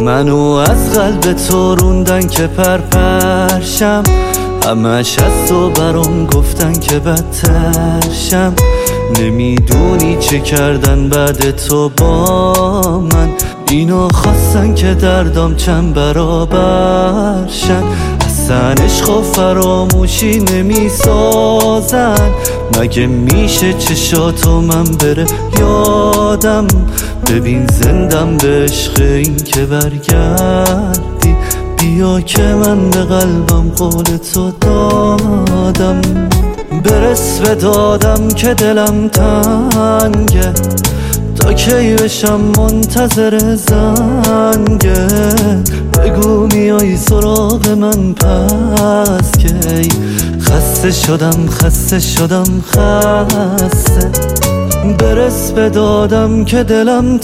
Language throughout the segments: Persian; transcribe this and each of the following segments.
منو از قلب تو روندن که پرپرشم، همش از تو برام گفتن که بدترشم. نمیدونی چه کردن بعد تو با من، اینا خواستن که دردام چند برابر شن. اصلا عشق و فراموشی نمیسازن، مگه میشه چشاتو من بره یادم؟ ببین زندم به عشق این که برگردی، بیا که من به قلبم قول تو دادم. برس به دادم که دلم تنگه، تا کی بشم منتظر زنگه. بگو میای سراغ من پس کی؟ خسته شدم خسته شدم خسته. برس به دادم که دلم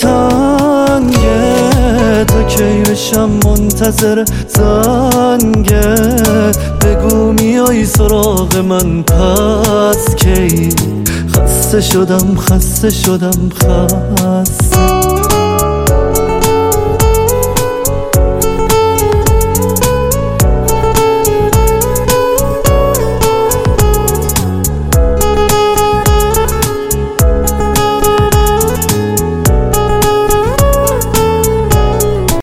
تنگه، تا کی بشم منتظر زنگه. بگو میای سراغ من پس کی؟ خسته شدم خسته شدم خسته.